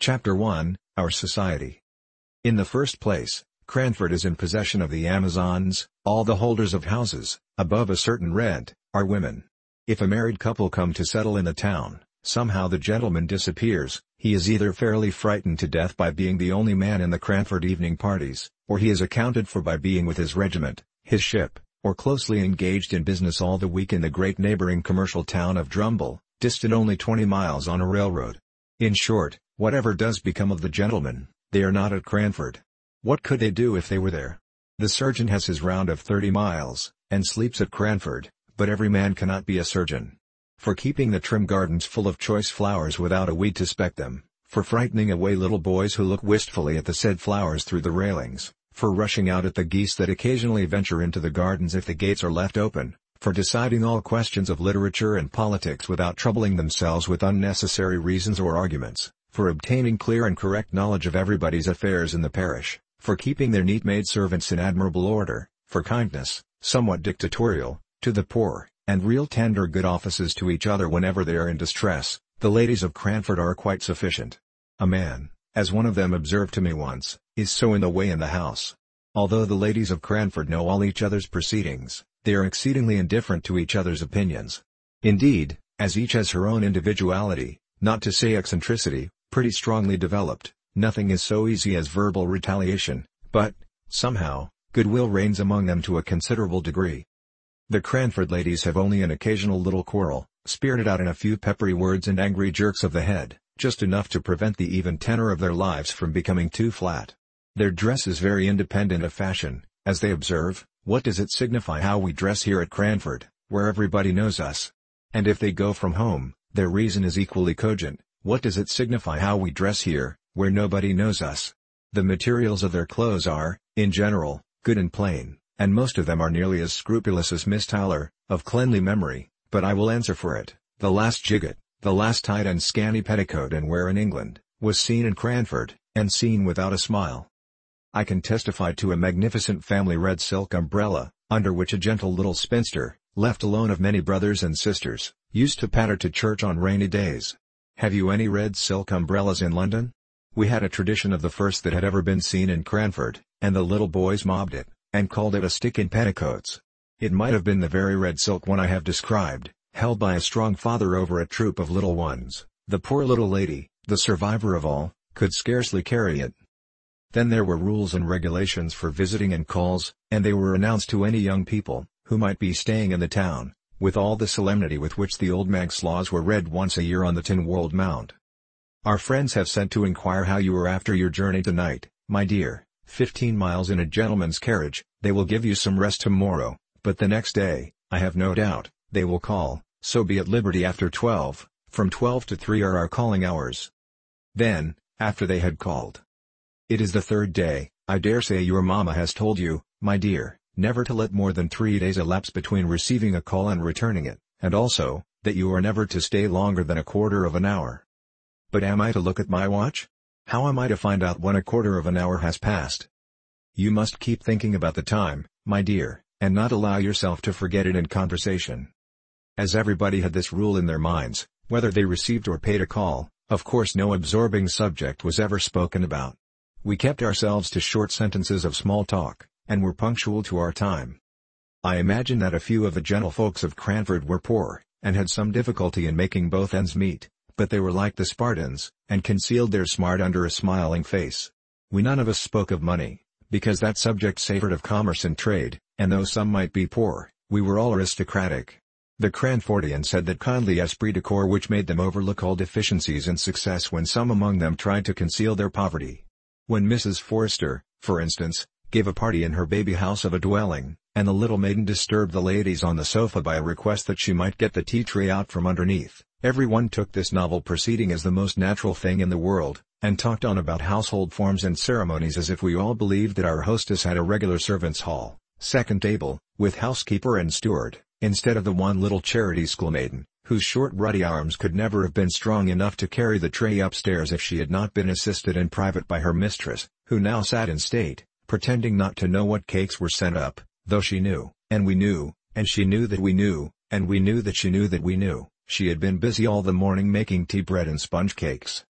Chapter 1, Our Society. In the first place, Cranford is in possession of the Amazons. All the holders of houses, above a certain rent, are women. If a married couple come to settle in the town, somehow the gentleman disappears. He is either fairly frightened to death by being the only man in the Cranford evening parties, or he is accounted for by being with his regiment, his ship, or closely engaged in business all the week in the great neighboring commercial town of Drumble, distant only 20 miles on a railroad. In short, whatever does become of the gentlemen, they are not at Cranford. What could they do if they were there? The surgeon has his round of 30 miles, and sleeps at Cranford, but every man cannot be a surgeon. For keeping the trim gardens full of choice flowers without a weed to speck them, for frightening away little boys who look wistfully at the said flowers through the railings, for rushing out at the geese that occasionally venture into the gardens if the gates are left open, for deciding all questions of literature and politics without troubling themselves with unnecessary reasons or arguments, for obtaining clear and correct knowledge of everybody's affairs in the parish, for keeping their neat maidservants in admirable order, for kindness, somewhat dictatorial, to the poor, and real tender good offices to each other whenever they are in distress, the ladies of Cranford are quite sufficient. A man, as one of them observed to me once, is so in the way in the house. Although the ladies of Cranford know all each other's proceedings, they are exceedingly indifferent to each other's opinions. Indeed, as each has her own individuality, not to say eccentricity, pretty strongly developed, nothing is so easy as verbal retaliation, but, somehow, goodwill reigns among them to a considerable degree. The Cranford ladies have only an occasional little quarrel, spirited out in a few peppery words and angry jerks of the head, just enough to prevent the even tenor of their lives from becoming too flat. Their dress is very independent of fashion, as they observe. What does it signify how we dress here at Cranford, where everybody knows us? And if they go from home, their reason is equally cogent. What does it signify how we dress here, where nobody knows us? The materials of their clothes are, in general, good and plain, and most of them are nearly as scrupulous as Miss Towler, of cleanly memory, but I will answer for it, the last gigot, the last tight and scanty petticoat and wear in England, was seen in Cranford, and seen without a smile. I can testify to a magnificent family red silk umbrella, under which a gentle little spinster, left alone of many brothers and sisters, used to patter to church on rainy days. Have you any red silk umbrellas in London? We had a tradition of the first that had ever been seen in Cranford, and the little boys mobbed it, and called it a stick in petticoats. It might have been the very red silk one I have described, held by a strong father over a troop of little ones. The poor little lady, the survivor of all, could scarcely carry it. Then there were rules and regulations for visiting and calls, and they were announced to any young people, who might be staying in the town, with all the solemnity with which the old Manx laws were read once a year on the tin-walled mound. Our friends have sent to inquire how you are after your journey tonight, my dear. 15 miles in a gentleman's carriage. They will give you some rest tomorrow, but the next day, I have no doubt, they will call, so be at liberty after 12, from 12 to 3 are our calling hours. Then, after they had called. It is the third day. I dare say your mamma has told you, my dear, never to let more than 3 days elapse between receiving a call and returning it, and also, that you are never to stay longer than a quarter of an hour. But am I to look at my watch? How am I to find out when a quarter of an hour has passed? You must keep thinking about the time, my dear, and not allow yourself to forget it in conversation. As everybody had this rule in their minds, whether they received or paid a call, of course no absorbing subject was ever spoken about. We kept ourselves to short sentences of small talk, and were punctual to our time. I imagine that a few of the gentlefolks of Cranford were poor, and had some difficulty in making both ends meet, but they were like the Spartans, and concealed their smart under a smiling face. We none of us spoke of money, because that subject savored of commerce and trade, and though some might be poor, we were all aristocratic. The Cranfordians had that kindly esprit de corps which made them overlook all deficiencies in success when some among them tried to conceal their poverty. When Mrs. Forrester, for instance, gave a party in her baby house of a dwelling, and the little maiden disturbed the ladies on the sofa by a request that she might get the tea tray out from underneath, everyone took this novel proceeding as the most natural thing in the world, and talked on about household forms and ceremonies as if we all believed that our hostess had a regular servants' hall, second table, with housekeeper and steward, instead of the one little charity schoolmaiden, whose short ruddy arms could never have been strong enough to carry the tray upstairs if she had not been assisted in private by her mistress, who now sat in state, pretending not to know what cakes were sent up, though she knew, and we knew, and she knew that we knew, and we knew that she knew that we knew, she had been busy all the morning making tea bread and sponge cakes.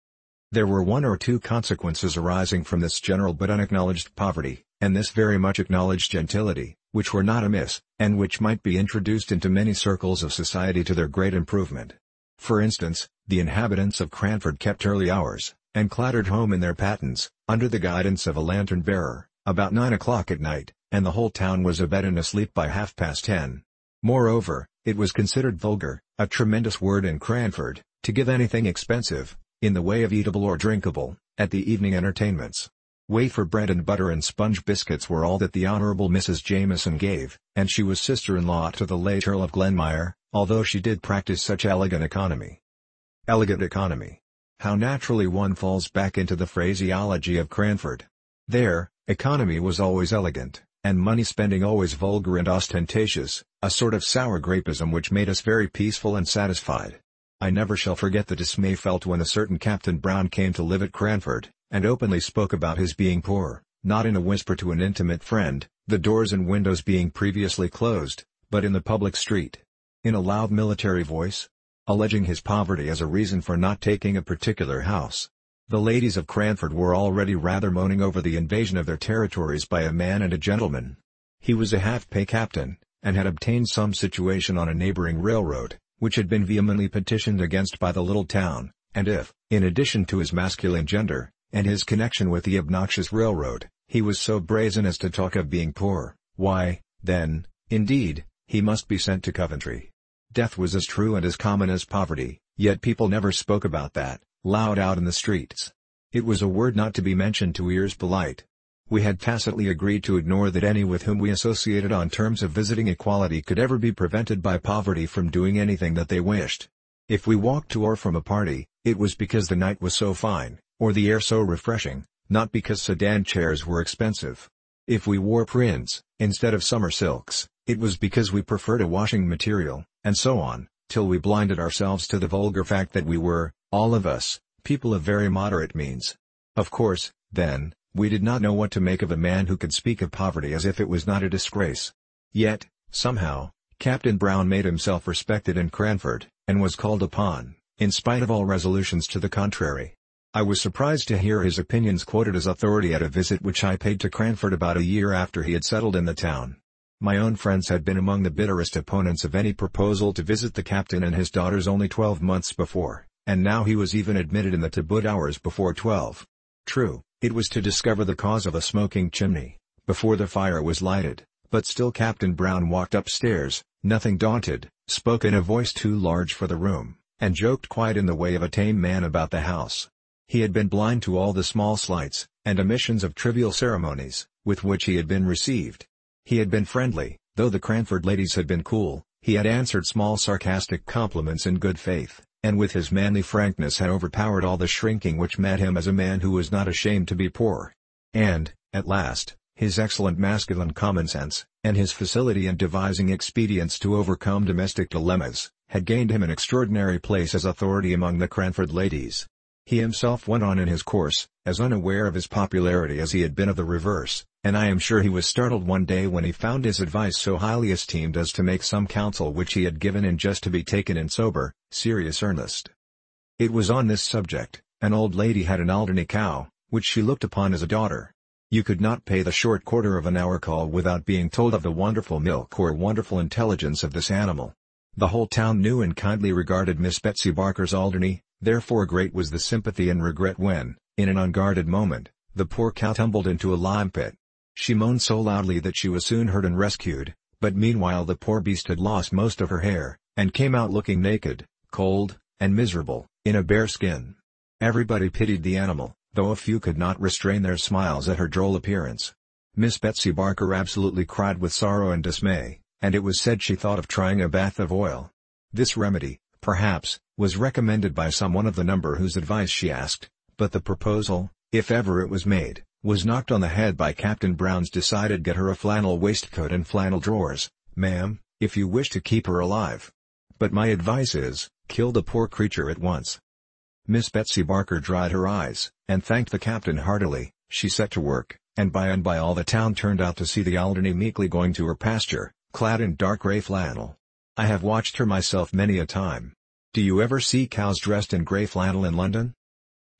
There were one or two consequences arising from this general but unacknowledged poverty, and this very much acknowledged gentility, which were not amiss, and which might be introduced into many circles of society to their great improvement. For instance, the inhabitants of Cranford kept early hours, and clattered home in their pattens, under the guidance of a lantern-bearer, about 9 o'clock at night, and the whole town was abed and asleep by 10:30. Moreover, it was considered vulgar, a tremendous word in Cranford, to give anything expensive, in the way of eatable or drinkable, at the evening entertainments. Wafer bread and butter and sponge biscuits were all that the Honourable Mrs. Jameson gave, and she was sister-in-law to the late Earl of Glenmire, although she did practice such elegant economy. Elegant economy. How naturally one falls back into the phraseology of Cranford. There, economy was always elegant, and money-spending always vulgar and ostentatious, a sort of sour grapeism which made us very peaceful and satisfied. I never shall forget the dismay felt when a certain Captain Brown came to live at Cranford, and openly spoke about his being poor, not in a whisper to an intimate friend, the doors and windows being previously closed, but in the public street. In a loud military voice, alleging his poverty as a reason for not taking a particular house. The ladies of Cranford were already rather moaning over the invasion of their territories by a man and a gentleman. He was a half-pay captain, and had obtained some situation on a neighboring railroad, which had been vehemently petitioned against by the little town, and if, in addition to his masculine gender, and his connection with the obnoxious railroad, he was so brazen as to talk of being poor, why, then, indeed, he must be sent to Coventry. Death was as true and as common as poverty, yet people never spoke about that, loud out in the streets. It was a word not to be mentioned to ears polite. We had tacitly agreed to ignore that any with whom we associated on terms of visiting equality could ever be prevented by poverty from doing anything that they wished. If we walked to or from a party, it was because the night was so fine, or the air so refreshing, not because sedan chairs were expensive. If we wore prints, instead of summer silks, it was because we preferred a washing material, and so on, till we blinded ourselves to the vulgar fact that we were, all of us, people of very moderate means. Of course, then, we did not know what to make of a man who could speak of poverty as if it was not a disgrace. Yet, somehow, Captain Brown made himself respected in Cranford, and was called upon, in spite of all resolutions to the contrary. I was surprised to hear his opinions quoted as authority at a visit which I paid to Cranford about a year after he had settled in the town. My own friends had been among the bitterest opponents of any proposal to visit the captain and his daughters only 12 months before, and now he was even admitted in the tabooed hours before 12. True, it was to discover the cause of a smoking chimney, before the fire was lighted, but still Captain Brown walked upstairs, nothing daunted, spoke in a voice too large for the room, and joked quite in the way of a tame man about the house. He had been blind to all the small slights, and omissions of trivial ceremonies, with which he had been received. He had been friendly, though the Cranford ladies had been cool, he had answered small sarcastic compliments in good faith, and with his manly frankness had overpowered all the shrinking which met him as a man who was not ashamed to be poor. And, at last, his excellent masculine common sense, and his facility in devising expedients to overcome domestic dilemmas, had gained him an extraordinary place as authority among the Cranford ladies. He himself went on in his course, as unaware of his popularity as he had been of the reverse, and I am sure he was startled one day when he found his advice so highly esteemed as to make some counsel which he had given in jest to be taken in sober, serious earnest. It was on this subject. An old lady had an Alderney cow, which she looked upon as a daughter. You could not pay the short quarter-of-an-hour call without being told of the wonderful milk or wonderful intelligence of this animal. The whole town knew and kindly regarded Miss Betsy Barker's Alderney. Therefore great was the sympathy and regret when, in an unguarded moment, the poor cow tumbled into a lime pit. She moaned so loudly that she was soon heard and rescued, but meanwhile the poor beast had lost most of her hair, and came out looking naked, cold, and miserable, in a bare skin. Everybody pitied the animal, though a few could not restrain their smiles at her droll appearance. Miss Betsy Barker absolutely cried with sorrow and dismay, and it was said she thought of trying a bath of oil. This remedy, perhaps, was recommended by some one of the number whose advice she asked, but the proposal, if ever it was made, was knocked on the head by Captain Brown's decided "Get her a flannel waistcoat and flannel drawers, ma'am, if you wish to keep her alive. But my advice is, kill the poor creature at once." Miss Betsy Barker dried her eyes, and thanked the captain heartily. She set to work, and by all the town turned out to see the Alderney meekly going to her pasture, clad in dark grey flannel. I have watched her myself many a time. Do you ever see cows dressed in grey flannel in London?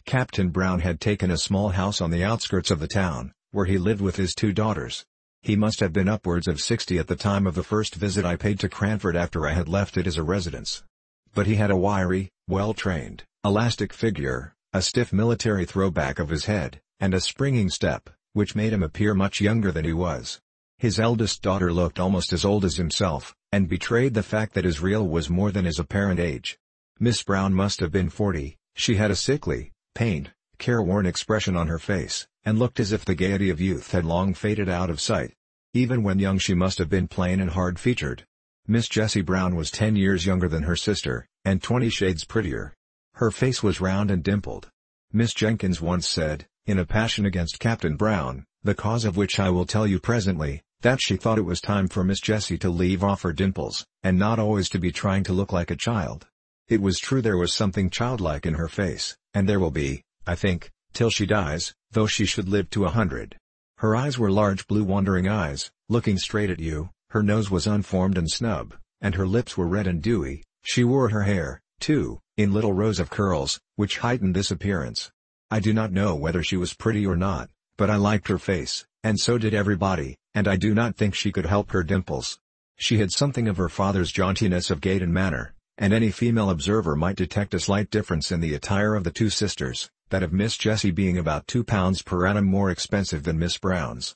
Captain Brown had taken a small house on the outskirts of the town, where he lived with his 2 daughters. He must have been upwards of 60 at the time of the first visit I paid to Cranford after I had left it as a residence. But he had a wiry, well-trained, elastic figure, a stiff military throwback of his head, and a springing step, which made him appear much younger than he was. His eldest daughter looked almost as old as himself, and betrayed the fact that his real was more than his apparent age. Miss Brown must have been 40, she had a sickly, pained, careworn expression on her face, and looked as if the gaiety of youth had long faded out of sight. Even when young she must have been plain and hard-featured. Miss Jessie Brown was 10 years younger than her sister, and 20 shades prettier. Her face was round and dimpled. Miss Jenkins once said, in a passion against Captain Brown, the cause of which I will tell you presently, that she thought it was time for Miss Jessie to leave off her dimples, and not always to be trying to look like a child. It was true there was something childlike in her face, and there will be, I think, till she dies, though she should live to 100. Her eyes were large blue wandering eyes, looking straight at you, her nose was unformed and snub, and her lips were red and dewy. She wore her hair, too, in little rows of curls, which heightened this appearance. I do not know whether she was pretty or not, but I liked her face, and so did everybody, and I do not think she could help her dimples. She had something of her father's jauntiness of gait and manner, and any female observer might detect a slight difference in the attire of the 2 sisters, that of Miss Jessie being about £2 per annum more expensive than Miss Brown's.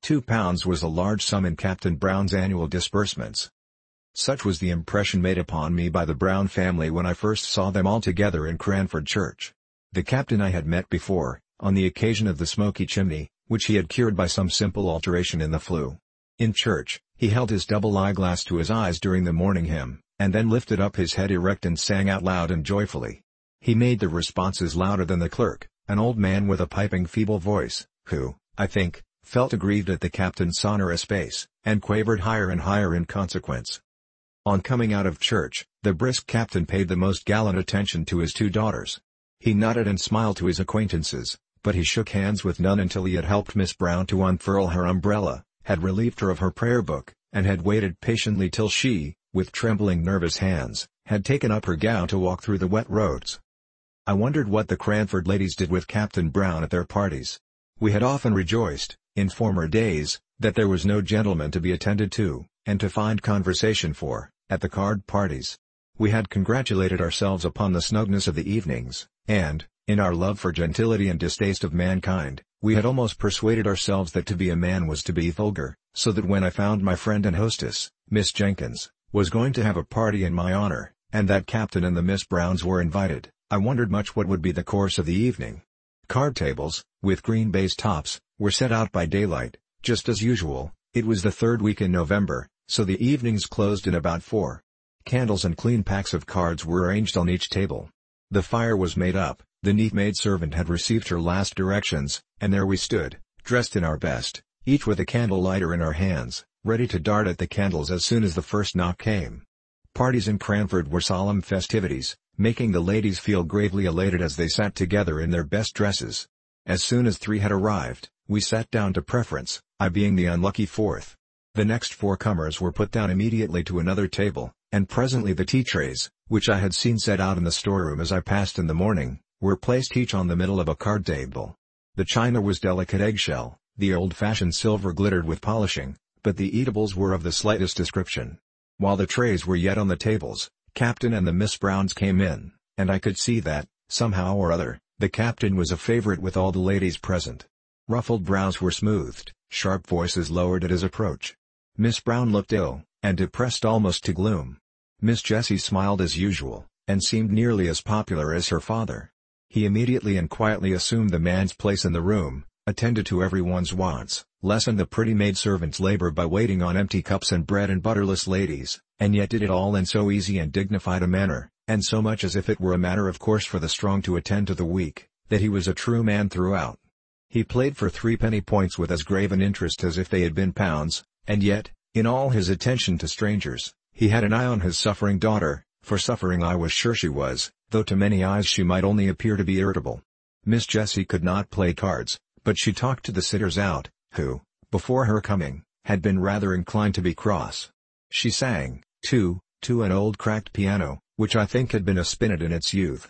£2 was a large sum in Captain Brown's annual disbursements. Such was the impression made upon me by the Brown family when I first saw them all together in Cranford Church. The captain I had met before, on the occasion of the smoky chimney, which he had cured by some simple alteration in the flue. In church, he held his double eyeglass to his eyes during the morning hymn, and then lifted up his head erect and sang out loud and joyfully. He made the responses louder than the clerk, an old man with a piping feeble voice, who, I think, felt aggrieved at the captain's sonorous bass, and quavered higher and higher in consequence. On coming out of church, the brisk captain paid the most gallant attention to his 2 daughters. He nodded and smiled to his acquaintances, but he shook hands with none until he had helped Miss Brown to unfurl her umbrella, had relieved her of her prayer book, and had waited patiently till she, with trembling nervous hands, had taken up her gown to walk through the wet roads. I wondered what the Cranford ladies did with Captain Brown at their parties. We had often rejoiced, in former days, that there was no gentleman to be attended to, and to find conversation for, at the card parties. We had congratulated ourselves upon the snugness of the evenings, and, in our love for gentility and distaste of mankind, we had almost persuaded ourselves that to be a man was to be vulgar, so that when I found my friend and hostess, Miss Jenkins, was going to have a party in my honor, and that Captain and the Miss Browns were invited, I wondered much what would be the course of the evening. Card tables, with green baize tops, were set out by daylight, just as usual. It was the 3rd week in November, so the evenings closed in about 4. Candles and clean packs of cards were arranged on each table. The fire was made up, the neat maidservant had received her last directions, and there we stood, dressed in our best, each with a candle lighter in our hands, ready to dart at the candles as soon as the first knock came. Parties in Cranford were solemn festivities, making the ladies feel gravely elated as they sat together in their best dresses. As soon as 3 had arrived, we sat down to preference, I being the unlucky 4th. The next 4 comers were put down immediately to another table, and presently the tea trays, which I had seen set out in the storeroom as I passed in the morning, were placed each on the middle of a card table. The china was delicate eggshell, the old-fashioned silver glittered with polishing, but the eatables were of the slightest description. While the trays were yet on the tables, Captain and the Miss Browns came in, and I could see that, somehow or other, the Captain was a favorite with all the ladies present. Ruffled brows were smoothed, sharp voices lowered at his approach. Miss Brown looked ill, and depressed almost to gloom. Miss Jessie smiled as usual, and seemed nearly as popular as her father. He immediately and quietly assumed the man's place in the room, attended to everyone's wants, lessened the pretty maidservant's labor by waiting on empty cups and bread and butterless ladies, and yet did it all in so easy and dignified a manner, and so much as if it were a matter of course for the strong to attend to the weak, that he was a true man throughout. He played for 3-penny points with as grave an interest as if they had been pounds, and yet, in all his attention to strangers, he had an eye on his suffering daughter, for suffering I was sure she was, though to many eyes she might only appear to be irritable. Miss Jessie could not play cards, but she talked to the sitters out, who, before her coming, had been rather inclined to be cross. She sang, too, to an old cracked piano, which I think had been a spinet in its youth.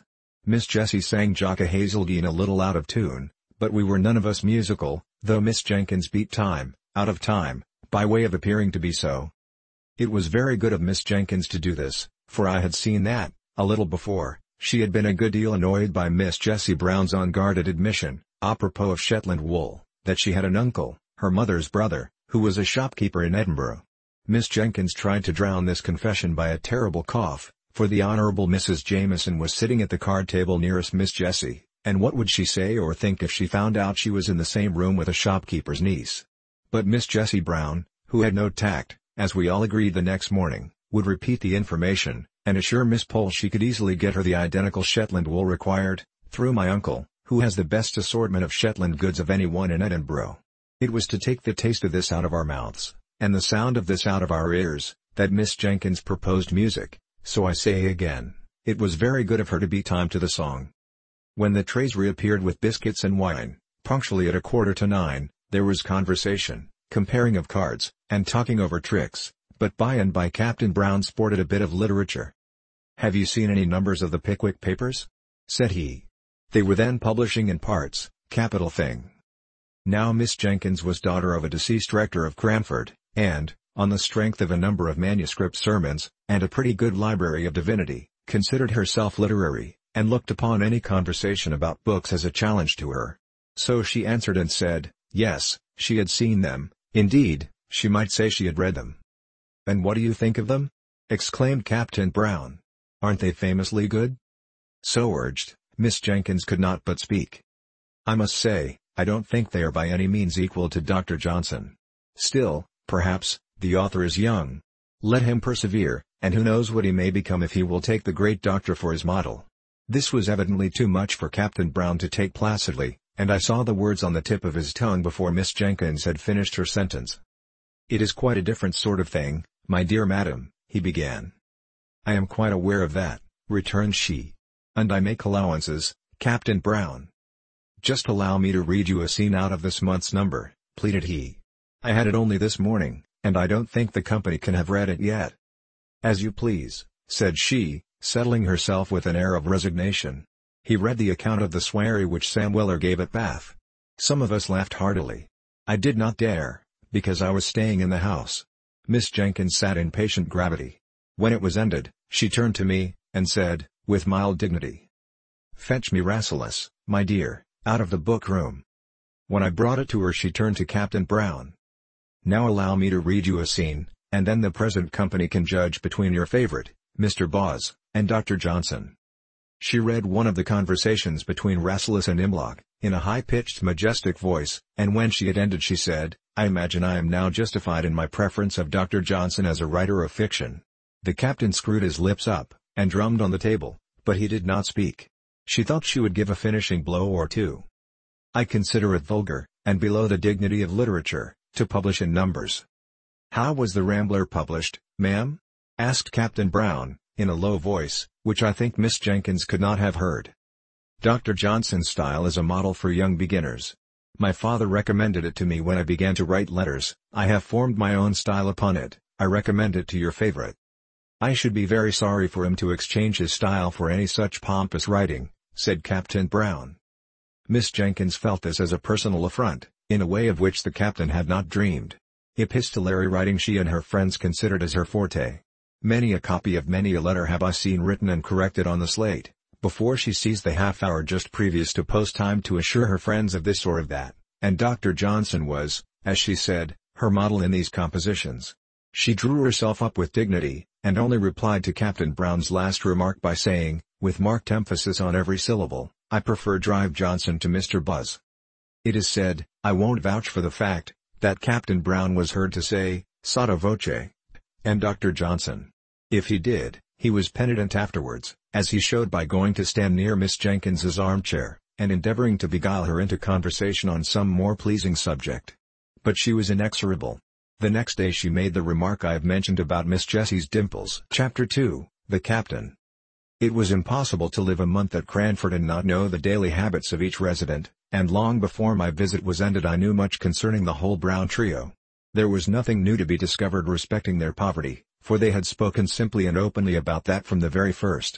Miss Jessie sang Jocka Hazeldean a little out of tune, but we were none of us musical, though Miss Jenkins beat time, out of time, by way of appearing to be so. It was very good of Miss Jenkins to do this, for I had seen that, a little before, she had been a good deal annoyed by Miss Jessie Brown's unguarded admission, apropos of Shetland wool, that she had an uncle, her mother's brother, who was a shopkeeper in Edinburgh. Miss Jenkins tried to drown this confession by a terrible cough, for the Honourable Mrs. Jameson was sitting at the card table nearest Miss Jessie, and what would she say or think if she found out she was in the same room with a shopkeeper's niece? But Miss Jessie Brown, who had no tact, as we all agreed the next morning, would repeat the information, and assure Miss Pole she could easily get her the identical Shetland wool required, through my uncle, who has the best assortment of Shetland goods of any one in Edinburgh. It was to take the taste of this out of our mouths, and the sound of this out of our ears, that Miss Jenkins proposed music, so I say again, it was very good of her to beat time to the song. When the trays reappeared with biscuits and wine, punctually at 8:45, there was conversation, comparing of cards, and talking over tricks, but by and by Captain Brown sported a bit of literature. "Have you seen any numbers of the Pickwick Papers?" said he. They were then publishing in parts, capital thing. Now Miss Jenkins was daughter of a deceased rector of Cranford, and, on the strength of a number of manuscript sermons, and a pretty good library of divinity, considered herself literary, and looked upon any conversation about books as a challenge to her. So she answered and said, yes, she had seen them, indeed, she might say she had read them. "And what do you think of them?" exclaimed Captain Brown. "Aren't they famously good?" So urged, Miss Jenkins could not but speak. "I must say, I don't think they are by any means equal to Dr. Johnson. Still, perhaps, the author is young. Let him persevere, and who knows what he may become if he will take the great doctor for his model." This was evidently too much for Captain Brown to take placidly, and I saw the words on the tip of his tongue before Miss Jenkins had finished her sentence. "It is quite a different sort of thing, my dear madam," he began. "I am quite aware of that," returned she. "And I make allowances, Captain Brown." "Just allow me to read you a scene out of this month's number," pleaded he. "I had it only this morning, and I don't think the company can have read it yet." "As you please," said she, settling herself with an air of resignation. He read the account of the soirée which Sam Weller gave at Bath. Some of us laughed heartily. I did not dare, because I was staying in the house. Miss Jenkins sat in patient gravity. When it was ended, she turned to me, and said, with mild dignity, "Fetch me Rasselas, my dear, out of the book-room." When I brought it to her she turned to Captain Brown. "Now allow me to read you a scene, and then the present company can judge between your favourite, Mr. Boz, and Dr. Johnson." She read one of the conversations between Rasselas and Imlock, in a high-pitched majestic voice, and when she had ended she said, "I imagine I am now justified in my preference of Dr. Johnson as a writer of fiction." The captain screwed his lips up, and drummed on the table, but he did not speak. She thought she would give a finishing blow or two. "I consider it vulgar, and below the dignity of literature, to publish in numbers." "How was the Rambler published, ma'am?" asked Captain Brown, in a low voice, which I think Miss Jenkins could not have heard. "Dr. Johnson's style is a model for young beginners. My father recommended it to me when I began to write letters. I have formed my own style upon it. I recommend it to your favorite." "I should be very sorry for him to exchange his style for any such pompous writing," said Captain Brown. Miss Jenkins felt this as a personal affront, in a way of which the captain had not dreamed. Epistolary writing she and her friends considered as her forte. Many a copy of many a letter have I seen written and corrected on the slate, before she seized the half-hour just previous to post-time to assure her friends of this or of that, and Dr. Johnson was, as she said, her model in these compositions. She drew herself up with dignity, and only replied to Captain Brown's last remark by saying, with marked emphasis on every syllable, "I prefer Drive Johnson to Mr. Buzz." It is said, I won't vouch for the fact, that Captain Brown was heard to say, sotto voce, and Dr. Johnson. If he did, he was penitent afterwards, as he showed by going to stand near Miss Jenkins's armchair, and endeavouring to beguile her into conversation on some more pleasing subject. But she was inexorable. The next day she made the remark I have mentioned about Miss Jessie's dimples. Chapter 2, The Captain. It was impossible to live a month at Cranford and not know the daily habits of each resident, and long before my visit was ended I knew much concerning the whole Brown trio. There was nothing new to be discovered respecting their poverty, for they had spoken simply and openly about that from the very first.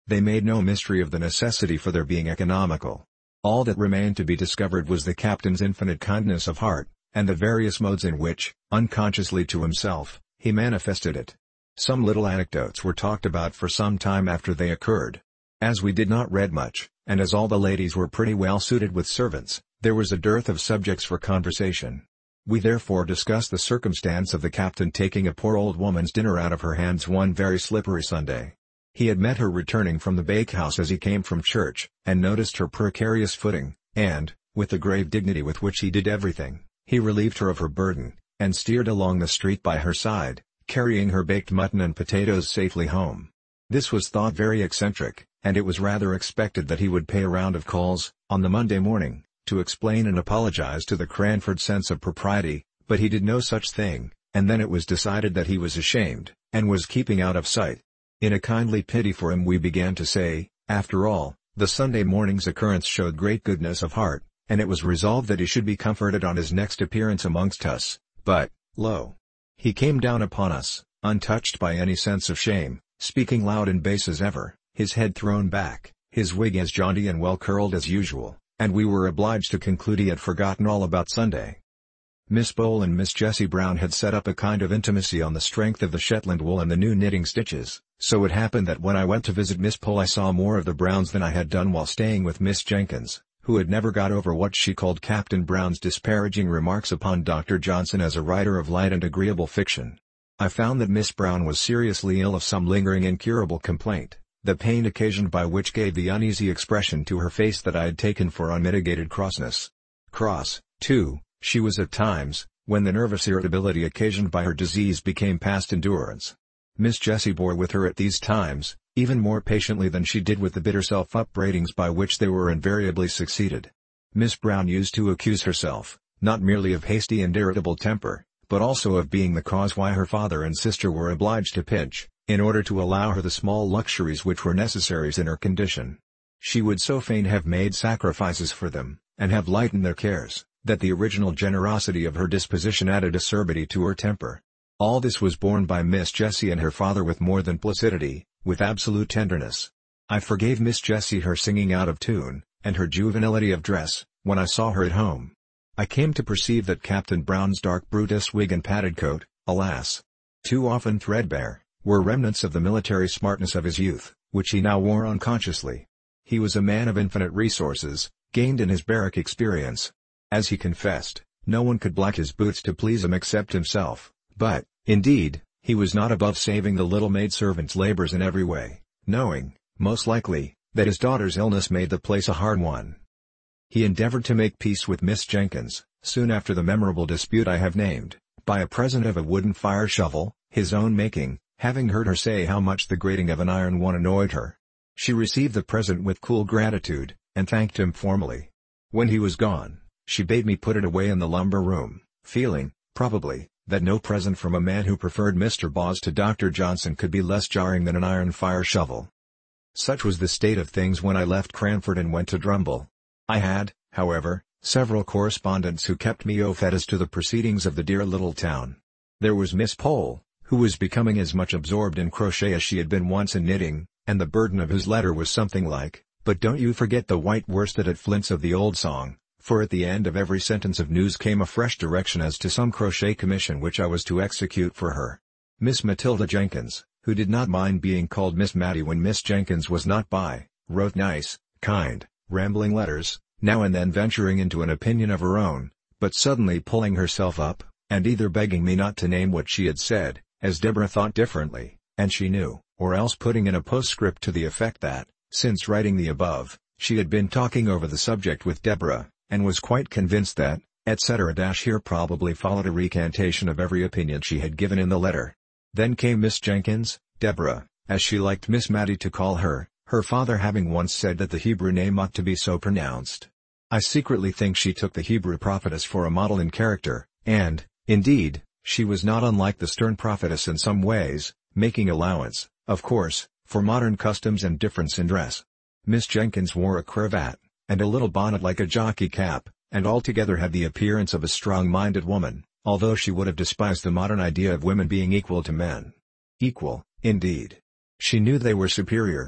They made no mystery of the necessity for their being economical. All that remained to be discovered was the captain's infinite kindness of heart, and the various modes in which, unconsciously to himself, he manifested it. Some little anecdotes were talked about for some time after they occurred. As we did not read much, and as all the ladies were pretty well suited with servants, there was a dearth of subjects for conversation. We therefore discussed the circumstance of the captain taking a poor old woman's dinner out of her hands one very slippery Sunday. He had met her returning from the bakehouse as he came from church, and noticed her precarious footing, and, with the grave dignity with which he did everything, he relieved her of her burden, and steered along the street by her side, carrying her baked mutton and potatoes safely home. This was thought very eccentric, and it was rather expected that he would pay a round of calls, on the Monday morning, to explain and apologize to the Cranford sense of propriety, but he did no such thing, and then it was decided that he was ashamed, and was keeping out of sight. In a kindly pity for him we began to say, after all, the Sunday morning's occurrence showed great goodness of heart, and it was resolved that he should be comforted on his next appearance amongst us, but, lo! He came down upon us, untouched by any sense of shame, speaking loud and bass as ever, his head thrown back, his wig as jaunty and well curled as usual, and we were obliged to conclude he had forgotten all about Sunday. Miss Bowl and Miss Jessie Brown had set up a kind of intimacy on the strength of the Shetland wool and the new knitting stitches, so it happened that when I went to visit Miss Bowl I saw more of the Browns than I had done while staying with Miss Jenkins, who had never got over what she called Captain Brown's disparaging remarks upon Dr. Johnson as a writer of light and agreeable fiction. I found that Miss Brown was seriously ill of some lingering incurable complaint, the pain occasioned by which gave the uneasy expression to her face that I had taken for unmitigated crossness. Cross, too, she was at times, when the nervous irritability occasioned by her disease became past endurance. Miss Jessie bore with her at these times, even more patiently than she did with the bitter self-upbraidings by which they were invariably succeeded. Miss Brown used to accuse herself, not merely of hasty and irritable temper, but also of being the cause why her father and sister were obliged to pinch, in order to allow her the small luxuries which were necessaries in her condition. She would so fain have made sacrifices for them, and have lightened their cares, that the original generosity of her disposition added acerbity to her temper. All this was borne by Miss Jessie and her father with more than placidity, with absolute tenderness. I forgave Miss Jessie her singing out of tune, and her juvenility of dress, when I saw her at home. I came to perceive that Captain Brown's dark Brutus wig and padded coat, alas! too often threadbare, were remnants of the military smartness of his youth, which he now wore unconsciously. He was a man of infinite resources, gained in his barrack experience. As he confessed, no one could black his boots to please him except himself, but, indeed, he was not above saving the little maidservant's labors in every way, knowing, most likely, that his daughter's illness made the place a hard one. He endeavored to make peace with Miss Jenkins, soon after the memorable dispute I have named, by a present of a wooden fire shovel, his own making, having heard her say how much the grating of an iron one annoyed her. She received the present with cool gratitude, and thanked him formally. When he was gone, she bade me put it away in the lumber room, feeling, probably, that no present from a man who preferred Mr. Boz to Dr. Johnson could be less jarring than an iron fire shovel. Such was the state of things when I left Cranford and went to Drumble. I had, however, several correspondents who kept me au fait as to the proceedings of the dear little town. There was Miss Pole, who was becoming as much absorbed in crochet as she had been once in knitting, and the burden of whose letter was something like, "But don't you forget the white worsted at Flint's" of the old song, for at the end of every sentence of news came a fresh direction as to some crochet commission which I was to execute for her. Miss Matilda Jenkins, who did not mind being called Miss Matty when Miss Jenkins was not by, wrote nice, kind, rambling letters, now and then venturing into an opinion of her own, but suddenly pulling herself up, and either begging me not to name what she had said, as Deborah thought differently, and she knew, or else putting in a postscript to the effect that, since writing the above, she had been talking over the subject with Deborah, and was quite convinced that, etc. Here probably followed a recantation of every opinion she had given in the letter. Then came Miss Jenkins, Deborah, as she liked Miss Matty to call her, her father having once said that the Hebrew name ought to be so pronounced. I secretly think she took the Hebrew prophetess for a model in character, and, indeed, she was not unlike the stern prophetess in some ways, making allowance, of course, for modern customs and difference in dress. Miss Jenkins wore a cravat, and a little bonnet like a jockey cap, and altogether had the appearance of a strong-minded woman, although she would have despised the modern idea of women being equal to men. Equal, indeed. She knew they were superior.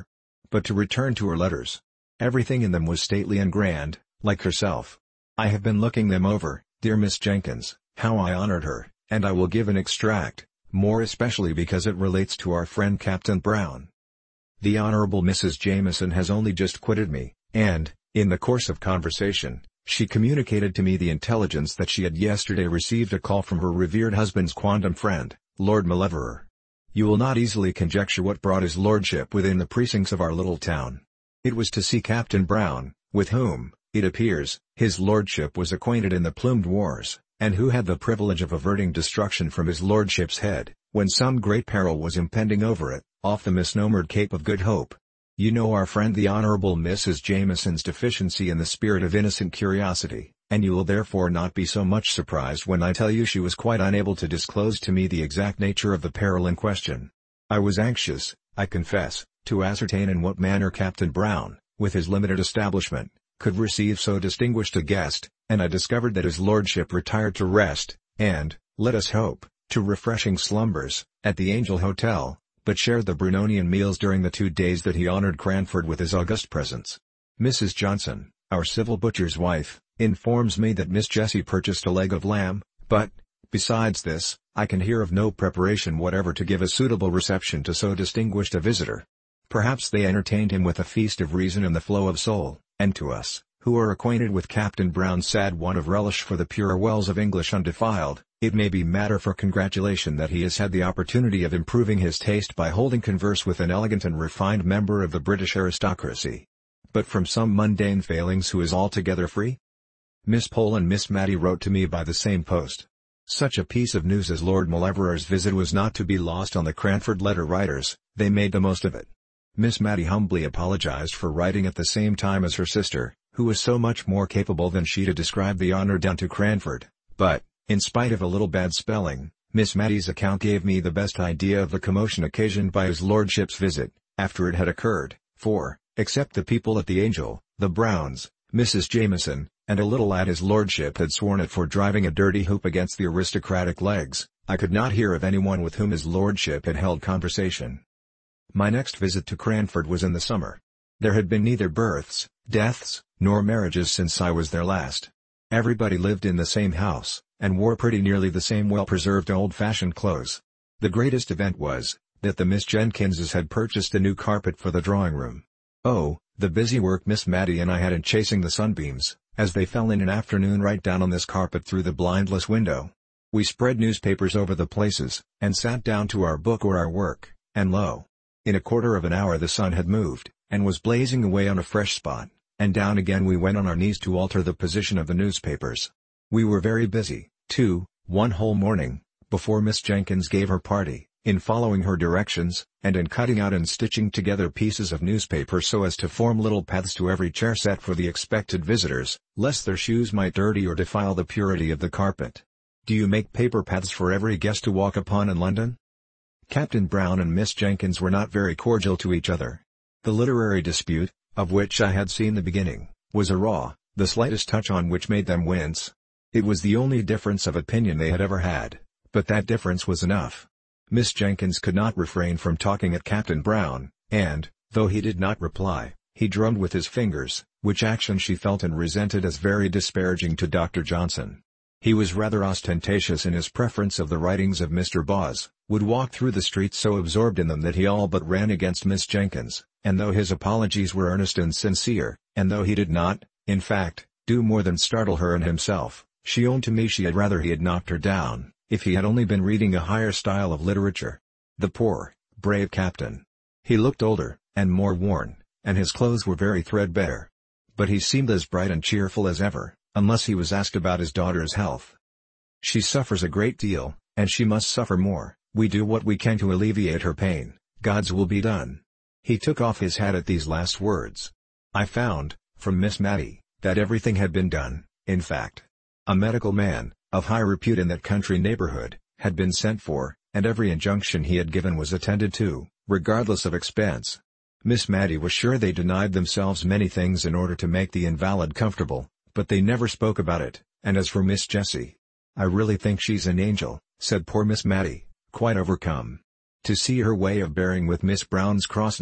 But to return to her letters. Everything in them was stately and grand, like herself. I have been looking them over, dear Miss Jenkins, how I honored her, and I will give an extract, more especially because it relates to our friend Captain Brown. The Honorable Mrs. Jameson has only just quitted me, and, in the course of conversation, she communicated to me the intelligence that she had yesterday received a call from her revered husband's quondam friend, Lord Mauleverer. You will not easily conjecture what brought his lordship within the precincts of our little town. It was to see Captain Brown, with whom, it appears, his lordship was acquainted in the Plumed Wars, and who had the privilege of averting destruction from his lordship's head, when some great peril was impending over it, off the misnomered Cape of Good Hope. You know our friend the Honourable Mrs. Jameson's deficiency in the spirit of innocent curiosity, and you will therefore not be so much surprised when I tell you she was quite unable to disclose to me the exact nature of the peril in question. I was anxious, I confess, to ascertain in what manner Captain Brown, with his limited establishment, could receive so distinguished a guest, and I discovered that his lordship retired to rest, and, let us hope, to refreshing slumbers, at the Angel Hotel, but shared the Brunonian meals during the 2 days that he honoured Cranford with his august presence. Mrs. Johnson, our civil butcher's wife, informs me that Miss Jessie purchased a leg of lamb, but, besides this, I can hear of no preparation whatever to give a suitable reception to so distinguished a visitor. Perhaps they entertained him with a feast of reason and the flow of soul, and to us, who are acquainted with Captain Brown's sad want of relish for the pure wells of English undefiled, it may be matter for congratulation that he has had the opportunity of improving his taste by holding converse with an elegant and refined member of the British aristocracy. But from some mundane failings who is altogether free? Miss Pole and Miss Matty wrote to me by the same post. Such a piece of news as Lord Mauleverer's visit was not to be lost on the Cranford letter writers, they made the most of it. Miss Matty humbly apologized for writing at the same time as her sister, who was so much more capable than she to describe the honour done to Cranford, but, in spite of a little bad spelling, Miss Matty's account gave me the best idea of the commotion occasioned by his lordship's visit, after it had occurred, for, except the people at the Angel, the Browns, Mrs. Jameson, and a little lad his lordship had sworn at for driving a dirty hoop against the aristocratic legs, I could not hear of anyone with whom his lordship had held conversation. My next visit to Cranford was in the summer. There had been neither births, deaths, nor marriages since I was there last. Everybody lived in the same house, and wore pretty nearly the same well-preserved old-fashioned clothes. The greatest event was, that the Miss Jenkinses had purchased a new carpet for the drawing-room. Oh, the busy work Miss Matty and I had in chasing the sunbeams, as they fell in an afternoon right down on this carpet through the blindless window. We spread newspapers over the places, and sat down to our book or our work, and lo! In a quarter of an hour the sun had moved, and was blazing away on a fresh spot, and down again we went on our knees to alter the position of the newspapers. We were very busy, too, one whole morning, before Miss Jenkins gave her party, in following her directions, and in cutting out and stitching together pieces of newspaper so as to form little paths to every chair set for the expected visitors, lest their shoes might dirty or defile the purity of the carpet. Do you make paper paths for every guest to walk upon in London? Captain Brown and Miss Jenkins were not very cordial to each other. The literary dispute, of which I had seen the beginning, was a raw, the slightest touch on which made them wince. It was the only difference of opinion they had ever had, but that difference was enough. Miss Jenkins could not refrain from talking at Captain Brown, and, though he did not reply, he drummed with his fingers, which action she felt and resented as very disparaging to Dr. Johnson. He was rather ostentatious in his preference of the writings of Mr. Boz, would walk through the streets so absorbed in them that he all but ran against Miss Jenkins, and though his apologies were earnest and sincere, and though he did not, in fact, do more than startle her and himself, she owned to me she had rather he had knocked her down, if he had only been reading a higher style of literature. The poor, brave captain. He looked older, and more worn, and his clothes were very threadbare. But he seemed as bright and cheerful as ever, unless he was asked about his daughter's health. She suffers a great deal, and she must suffer more. We do what we can to alleviate her pain, God's will be done. He took off his hat at these last words. I found, from Miss Matty, that everything had been done, in fact. A medical man, of high repute in that country neighborhood, had been sent for, and every injunction he had given was attended to, regardless of expense. Miss Matty was sure they denied themselves many things in order to make the invalid comfortable, but they never spoke about it, and as for Miss Jessie, I really think she's an angel, said poor Miss Matty, quite overcome. To see her way of bearing with Miss Brown's crossness,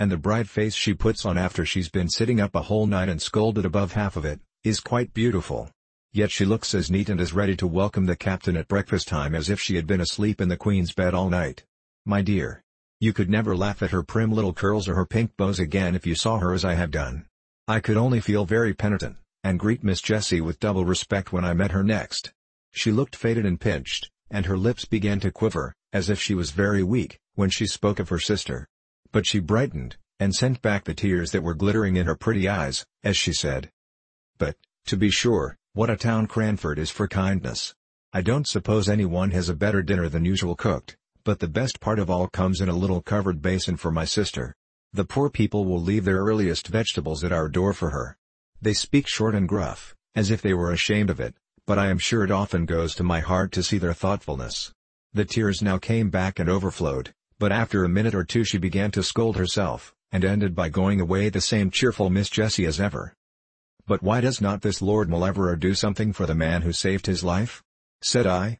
and the bright face she puts on after she's been sitting up a whole night and scolded above half of it, is quite beautiful. Yet she looks as neat and as ready to welcome the captain at breakfast time as if she had been asleep in the Queen's bed all night. My dear. You could never laugh at her prim little curls or her pink bows again if you saw her as I have done. I could only feel very penitent, and greet Miss Jessie with double respect when I met her next. She looked faded and pinched, and her lips began to quiver, as if she was very weak, when she spoke of her sister. But she brightened, and sent back the tears that were glittering in her pretty eyes, as she said, "But, to be sure, what a town Cranford is for kindness. I don't suppose anyone has a better dinner than usual cooked, but the best part of all comes in a little covered basin for my sister. The poor people will leave their earliest vegetables at our door for her. They speak short and gruff, as if they were ashamed of it, but I am sure it often goes to my heart to see their thoughtfulness." The tears now came back and overflowed, but after a minute or two she began to scold herself, and ended by going away the same cheerful Miss Jessie as ever. "But why does not this Lord Mauleverer do something for the man who saved his life?" said I.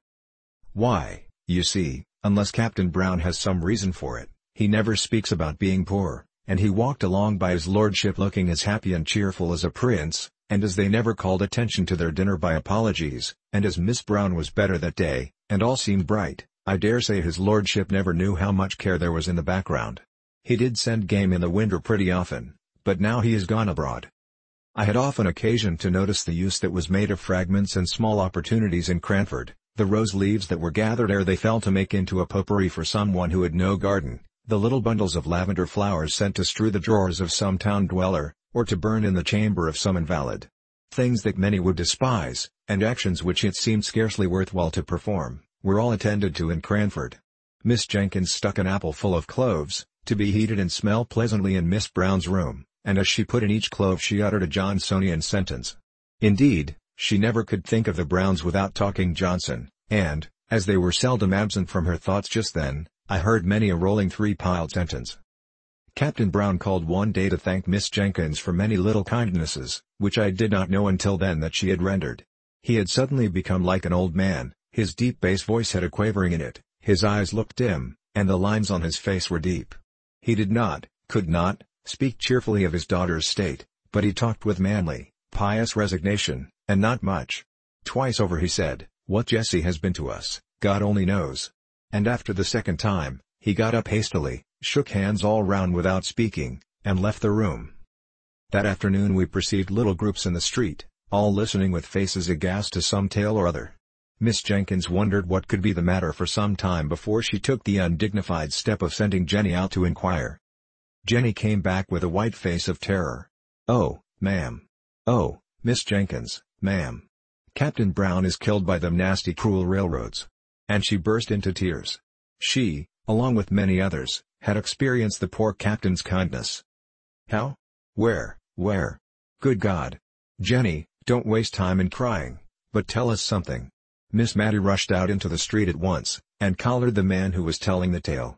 "Why, you see, unless Captain Brown has some reason for it, he never speaks about being poor," and he walked along by his lordship looking as happy and cheerful as a prince, and as they never called attention to their dinner by apologies, and as Miss Brown was better that day, and all seemed bright, I dare say his lordship never knew how much care there was in the background. He did send game in the winter pretty often, but now he is gone abroad. I had often occasion to notice the use that was made of fragments and small opportunities in Cranford, the rose leaves that were gathered ere they fell to make into a potpourri for someone who had no garden, the little bundles of lavender flowers sent to strew the drawers of some town dweller, or to burn in the chamber of some invalid. Things that many would despise, and actions which it seemed scarcely worth while to perform, were all attended to in Cranford. Miss Jenkins stuck an apple full of cloves, to be heated and smell pleasantly in Miss Brown's room, and as she put in each clove she uttered a Johnsonian sentence. Indeed, she never could think of the Browns without talking Johnson, and, as they were seldom absent from her thoughts just then, I heard many a rolling three-piled sentence. Captain Brown called one day to thank Miss Jenkins for many little kindnesses, which I did not know until then that she had rendered. He had suddenly become like an old man, his deep bass voice had a quavering in it, his eyes looked dim, and the lines on his face were deep. He did not, could not, speak cheerfully of his daughter's state, but he talked with manly, pious resignation, and not much. Twice over he said, "What Jessie has been to us, God only knows." And after the second time, he got up hastily, shook hands all round without speaking, and left the room. That afternoon we perceived little groups in the street, all listening with faces aghast to some tale or other. Miss Jenkins wondered what could be the matter for some time before she took the undignified step of sending Jenny out to inquire. Jenny came back with a white face of terror. "Oh, ma'am. Oh, Miss Jenkins, ma'am. Captain Brown is killed by them nasty cruel railroads." And she burst into tears. She, along with many others, had experienced the poor captain's kindness. "How? Where? Good God! Jenny, don't waste time in crying, but tell us something." Miss Mattie rushed out into the street at once, and collared the man who was telling the tale.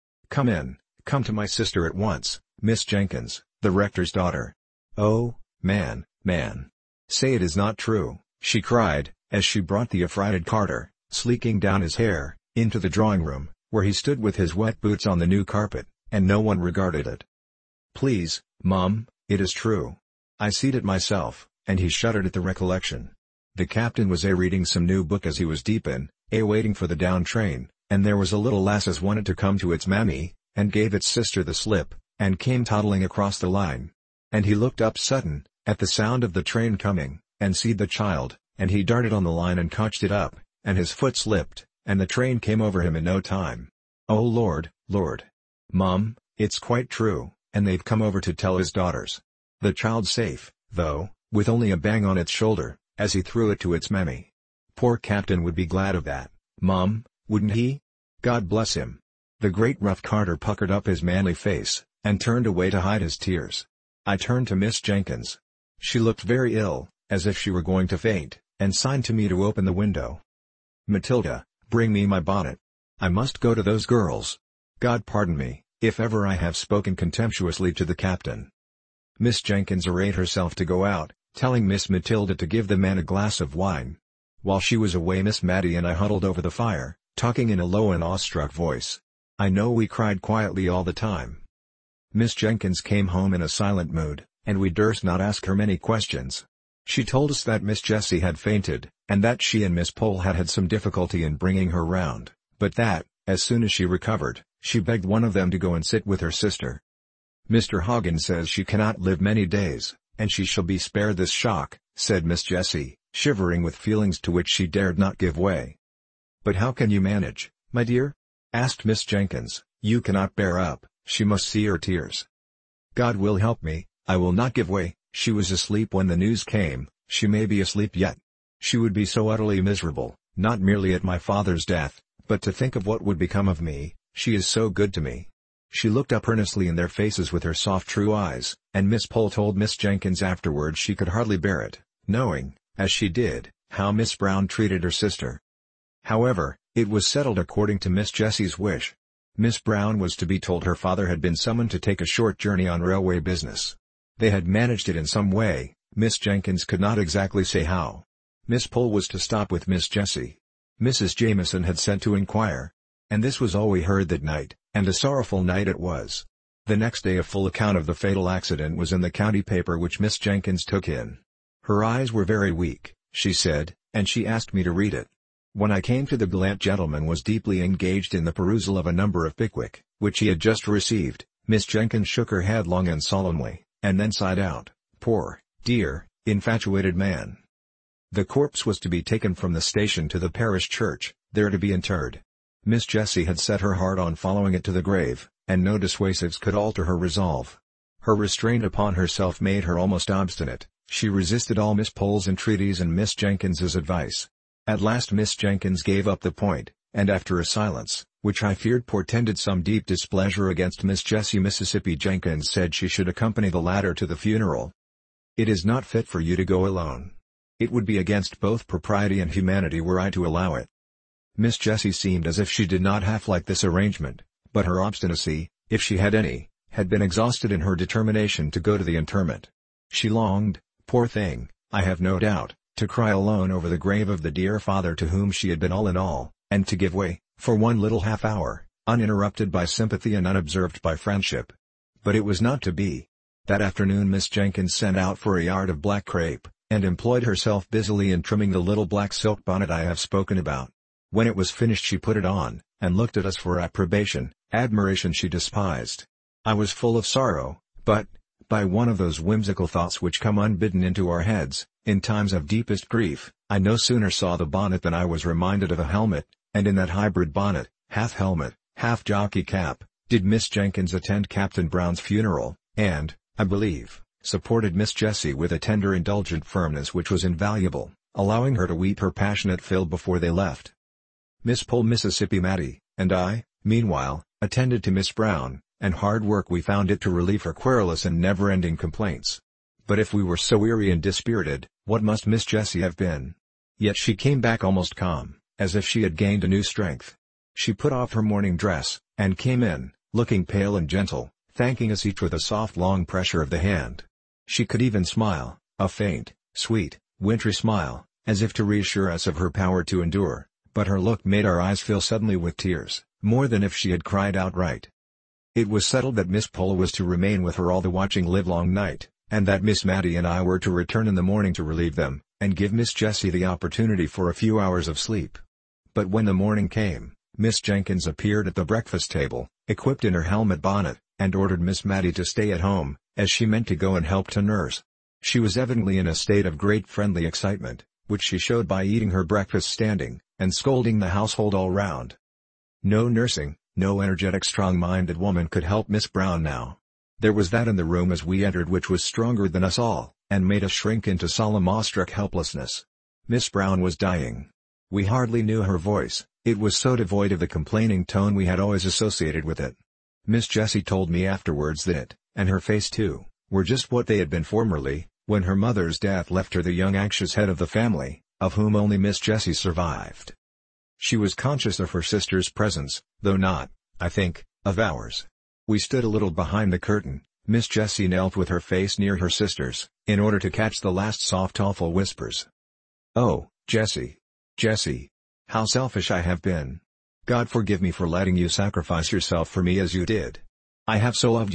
Come to my sister at once, Miss Jenkins, the rector's daughter." "Oh, man, say it is not true," she cried, as she brought the affrighted Carter, sleeking down his hair, into the drawing-room, where he stood with his wet boots on the new carpet, and no one regarded it. "Please, Mum, it is true. I seed it myself," and he shuddered at the recollection. The captain was reading some new book as he was deep in, waiting for the down train, and there was a little lass as wanted to come to its mammy, and gave its sister the slip, and came toddling across the line. And he looked up sudden, at the sound of the train coming, and seed the child, and he darted on the line and cotched it up, and his foot slipped, and the train came over him in no time. "Oh Lord, Mum, it's quite true, and they've come over to tell his daughters. The child's safe, though, with only a bang on its shoulder, as he threw it to its mammy. Poor captain would be glad of that, Mum, wouldn't he? God bless him." The great rough Carter puckered up his manly face, and turned away to hide his tears. I turned to Miss Jenkins. She looked very ill, as if she were going to faint, and signed to me to open the window. "Matilda, bring me my bonnet. I must go to those girls. God pardon me, if ever I have spoken contemptuously to the captain." Miss Jenkins arrayed herself to go out, telling Miss Matilda to give the man a glass of wine. While she was away Miss Mattie and I huddled over the fire, talking in a low and awestruck voice. I know we cried quietly all the time. Miss Jenkins came home in a silent mood, and we durst not ask her many questions. She told us that Miss Jessie had fainted, and that she and Miss Pole had had some difficulty in bringing her round, but that, as soon as she recovered, she begged one of them to go and sit with her sister. "Mr. Hoggin says she cannot live many days, and she shall be spared this shock," said Miss Jessie, shivering with feelings to which she dared not give way. "But how can you manage, my dear?" asked Miss Jenkins. "You cannot bear up, she must see her tears." "God will help me, I will not give way. She was asleep when the news came, she may be asleep yet. She would be so utterly miserable, not merely at my father's death, but to think of what would become of me. She is so good to me." She looked up earnestly in their faces with her soft true eyes, and Miss Pole told Miss Jenkins afterwards she could hardly bear it, knowing, as she did, how Miss Brown treated her sister. However, it was settled according to Miss Jessie's wish. Miss Brown was to be told her father had been summoned to take a short journey on railway business. They had managed it in some way, Miss Jenkins could not exactly say how. Miss Pole was to stop with Miss Jessie. Mrs. Jameson had sent to inquire. And this was all we heard that night, and a sorrowful night it was. The next day a full account of the fatal accident was in the county paper, which Miss Jenkins took in. Her eyes were very weak, she said, and she asked me to read it. When I came to the gallant gentleman was deeply engaged in the perusal of a number of Pickwick, which he had just received. Miss Jenkins shook her head long and solemnly, and then sighed out, "Poor, dear, infatuated man." The corpse was to be taken from the station to the parish church, there to be interred. Miss Jessie had set her heart on following it to the grave, and no dissuasives could alter her resolve. Her restraint upon herself made her almost obstinate. She resisted all Miss Pole's entreaties and Miss Jenkins's advice. At last Miss Jenkins gave up the point, and after a silence, which I feared portended some deep displeasure against Miss Jessie, Mississippi Jenkins said she should accompany the latter to the funeral. "It is not fit for you to go alone. It would be against both propriety and humanity were I to allow it." Miss Jessie seemed as if she did not half like this arrangement, but her obstinacy, if she had any, had been exhausted in her determination to go to the interment. She longed, poor thing, I have no doubt, to cry alone over the grave of the dear father to whom she had been all in all, and to give way, for one little half hour, uninterrupted by sympathy and unobserved by friendship. But it was not to be. That afternoon Miss Jenkins sent out for a yard of black crape, and employed herself busily in trimming the little black silk bonnet I have spoken about. When it was finished she put it on, and looked at us for approbation. Admiration she despised. I was full of sorrow, but, by one of those whimsical thoughts which come unbidden into our heads, in times of deepest grief, I no sooner saw the bonnet than I was reminded of a helmet, and in that hybrid bonnet, half helmet, half jockey cap, did Miss Jenkins attend Captain Brown's funeral, and, I believe, supported Miss Jessie with a tender indulgent firmness which was invaluable, allowing her to weep her passionate fill before they left. Miss Pole, Mississippi Matty, and I, meanwhile, attended to Miss Brown, and hard work we found it to relieve her querulous and never-ending complaints. But if we were so weary and dispirited, what must Miss Jessie have been? Yet she came back almost calm, as if she had gained a new strength. She put off her morning dress, and came in, looking pale and gentle, thanking us each with a soft long pressure of the hand. She could even smile, a faint, sweet, wintry smile, as if to reassure us of her power to endure, but her look made our eyes fill suddenly with tears, more than if she had cried outright. It was settled that Miss Pole was to remain with her all the watching livelong night, and that Miss Matty and I were to return in the morning to relieve them, and give Miss Jessie the opportunity for a few hours of sleep. But when the morning came, Miss Jenkins appeared at the breakfast table, equipped in her helmet bonnet, and ordered Miss Matty to stay at home, as she meant to go and help to nurse. She was evidently in a state of great friendly excitement, which she showed by eating her breakfast standing, and scolding the household all round. No nursing, no energetic strong-minded woman could help Miss Brown now. There was that in the room as we entered which was stronger than us all, and made us shrink into solemn awestruck helplessness. Miss Brown was dying. We hardly knew her voice, it was so devoid of the complaining tone we had always associated with it. Miss Jessie told me afterwards that it, and her face too, were just what they had been formerly, when her mother's death left her the young anxious head of the family, of whom only Miss Jessie survived. She was conscious of her sister's presence, though not, I think, of ours. We stood a little behind the curtain. Miss Jessie knelt with her face near her sister's, in order to catch the last soft awful whispers. "Oh, Jessie! Jessie! How selfish I have been! God forgive me for letting you sacrifice yourself for me as you did. I have so loved you,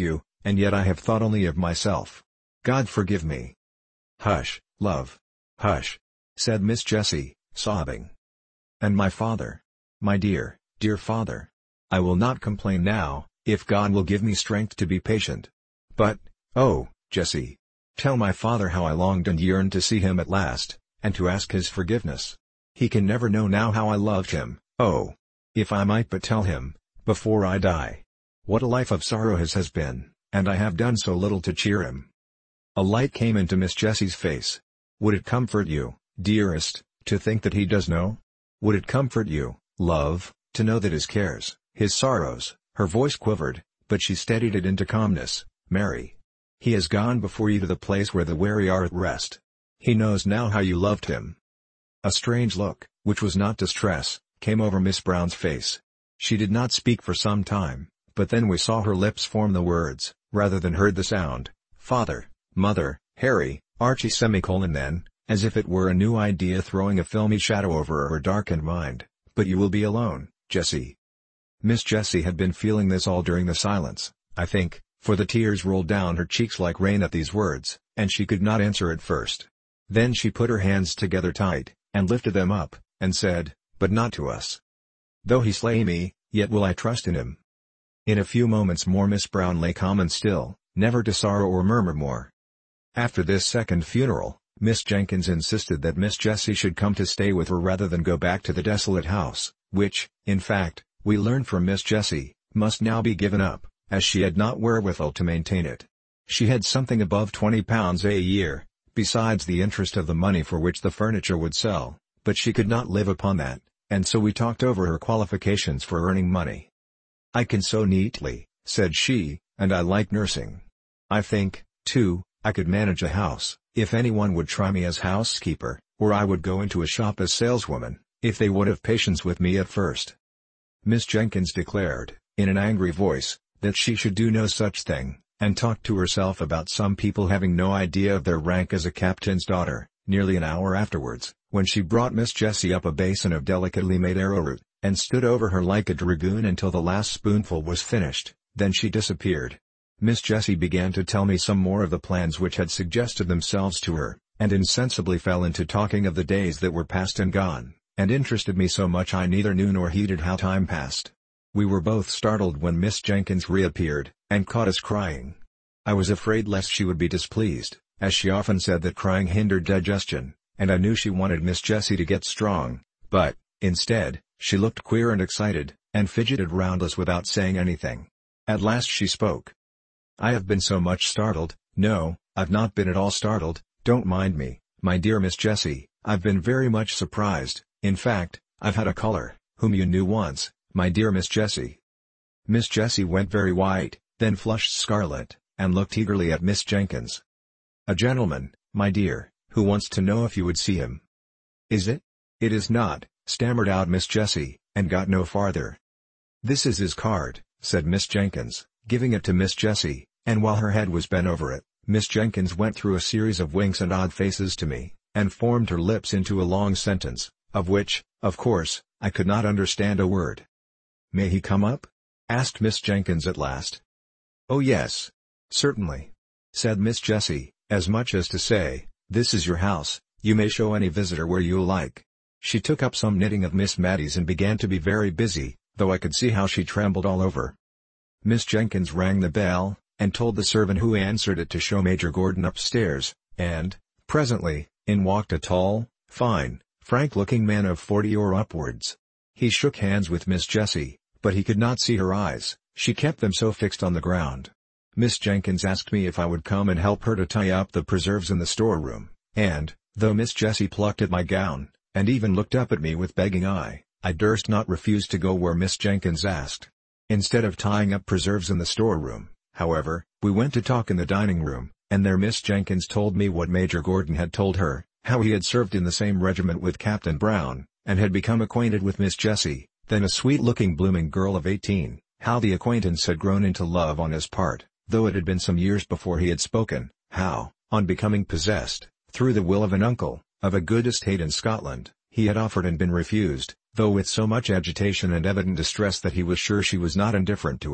and yet I have thought only of myself. God forgive me." "Hush, love. Hush," said Miss Jessie, sobbing. "And my father? My dear, dear father. I will not complain now, if God will give me strength to be patient. But, oh, Jessie, tell my father how I longed and yearned to see him at last, and to ask his forgiveness. He can never know now how I loved him. Oh, if I might but tell him, before I die. What a life of sorrow his has been, and I have done so little to cheer him." A light came into Miss Jessie's face. "Would it comfort you, dearest, to think that he does know? Would it comfort you, love, to know that his cares, his sorrows—" her voice quivered, but she steadied it into calmness. "Mary. He has gone before you to the place where the weary are at rest. He knows now how you loved him." A strange look, which was not distress, came over Miss Brown's face. She did not speak for some time, but then we saw her lips form the words, rather than heard the sound, "Father, Mother, Harry, Archie." Then, as if it were a new idea throwing a filmy shadow over her darkened mind, "But you will be alone, Jessie." Miss Jessie had been feeling this all during the silence, I think, for the tears rolled down her cheeks like rain at these words, and she could not answer at first. Then she put her hands together tight, and lifted them up, and said, "But not to us. Though he slay me, yet will I trust in him." In a few moments more Miss Brown lay calm and still, never to sorrow or murmur more. After this second funeral, Miss Jenkins insisted that Miss Jessie should come to stay with her rather than go back to the desolate house, which, in fact, we learned from Miss Jessie, must now be given up, as she had not wherewithal to maintain it. She had something above £20 a year, besides the interest of the money for which the furniture would sell, but she could not live upon that, and so we talked over her qualifications for earning money. "I can sew neatly," said she, "and I like nursing. I think, too, I could manage a house, if anyone would try me as housekeeper, or I would go into a shop as saleswoman, if they would have patience with me at first." Miss Jenkins declared, in an angry voice, that she should do no such thing, and talked to herself about some people having no idea of their rank as a captain's daughter. Nearly an hour afterwards, when she brought Miss Jessie up a basin of delicately made arrowroot, and stood over her like a dragoon until the last spoonful was finished, then she disappeared. Miss Jessie began to tell me some more of the plans which had suggested themselves to her, and insensibly fell into talking of the days that were past and gone, and interested me so much I neither knew nor heeded how time passed. We were both startled when Miss Jenkins reappeared, and caught us crying. I was afraid lest she would be displeased, as she often said that crying hindered digestion, and I knew she wanted Miss Jessie to get strong, but, instead, she looked queer and excited, and fidgeted round us without saying anything. At last she spoke. "I have been so much startled." "No, I've not been at all startled, don't mind me, my dear Miss Jessie, I've been very much surprised. In fact, I've had a caller, whom you knew once, my dear Miss Jessie." Miss Jessie went very white, then flushed scarlet, and looked eagerly at Miss Jenkins. "A gentleman, my dear, who wants to know if you would see him." "Is it?" "It is not," stammered out Miss Jessie, and got no farther. "This is his card," said Miss Jenkins, giving it to Miss Jessie, and while her head was bent over it, Miss Jenkins went through a series of winks and odd faces to me, and formed her lips into a long sentence, of which, of course, I could not understand a word. "May he come up?" asked Miss Jenkins at last. "Oh yes. Certainly," said Miss Jessie, as much as to say, "This is your house, you may show any visitor where you like." She took up some knitting of Miss Mattie's and began to be very busy, though I could see how she trembled all over. Miss Jenkins rang the bell, and told the servant who answered it to show Major Gordon upstairs, and, presently, in walked a tall, fine, frank-looking man of 40 or upwards. He shook hands with Miss Jessie, but he could not see her eyes, she kept them so fixed on the ground. Miss Jenkins asked me if I would come and help her to tie up the preserves in the storeroom, and, though Miss Jessie plucked at my gown, and even looked up at me with begging eye, I durst not refuse to go where Miss Jenkins asked. Instead of tying up preserves in the storeroom, however, we went to talk in the dining room, and there Miss Jenkins told me what Major Gordon had told her, how he had served in the same regiment with Captain Brown, and had become acquainted with Miss Jessie, then a sweet-looking blooming girl of 18, how the acquaintance had grown into love on his part, though it had been some years before he had spoken, how, on becoming possessed, through the will of an uncle, of a good estate in Scotland, he had offered and been refused, though with so much agitation and evident distress that he was sure she was not indifferent to him,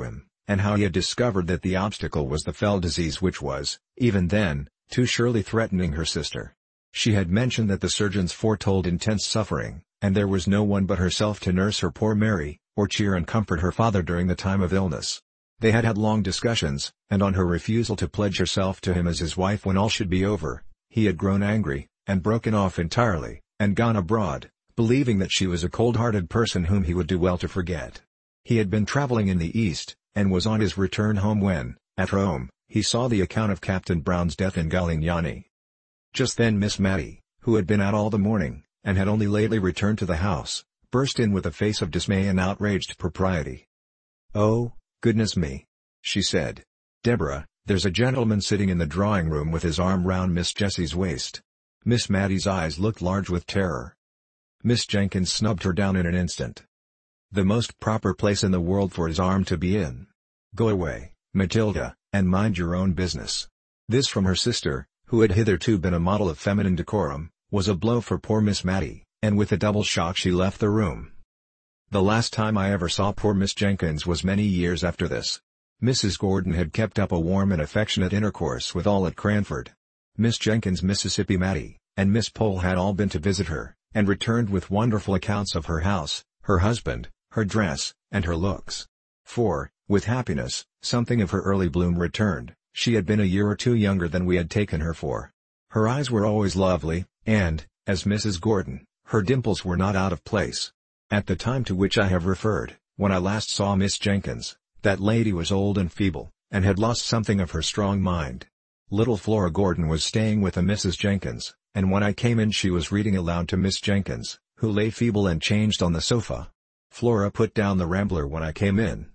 and how he had discovered that the obstacle was the fell disease which was, even then, too surely threatening her sister. She had mentioned that the surgeons foretold intense suffering, and there was no one but herself to nurse her poor Mary, or cheer and comfort her father during the time of illness. They had had long discussions, and on her refusal to pledge herself to him as his wife when all should be over, he had grown angry, and broken off entirely, and gone abroad, believing that she was a cold-hearted person whom he would do well to forget. He had been traveling in the East, and was on his return home when, at Rome, he saw the account of Captain Brown's death in Galignani. Just then Miss Matty, who had been out all the morning, and had only lately returned to the house, burst in with a face of dismay and outraged propriety. "Oh, goodness me!" she said. "Deborah, there's a gentleman sitting in the drawing-room with his arm round Miss Jessie's waist." Miss Matty's eyes looked large with terror. Miss Jenkins snubbed her down in an instant. "The most proper place in the world for his arm to be in. Go away, Matilda, and mind your own business." This from her sister, who had hitherto been a model of feminine decorum, was a blow for poor Miss Matty, and with a double shock she left the room. The last time I ever saw poor Miss Jenkins was many years after this. Mrs. Gordon had kept up a warm and affectionate intercourse with all at Cranford. Miss Jenkins, Mississippi Matty, and Miss Pole had all been to visit her, and returned with wonderful accounts of her house, her husband, her dress, and her looks. For, with happiness, something of her early bloom returned. She had been a year or two younger than we had taken her for. Her eyes were always lovely, and, as Mrs. Gordon, her dimples were not out of place. At the time to which I have referred, when I last saw Miss Jenkins, that lady was old and feeble, and had lost something of her strong mind. Little Flora Gordon was staying with a Mrs. Jenkins, and when I came in she was reading aloud to Miss Jenkins, who lay feeble and changed on the sofa. Flora put down the Rambler when I came in.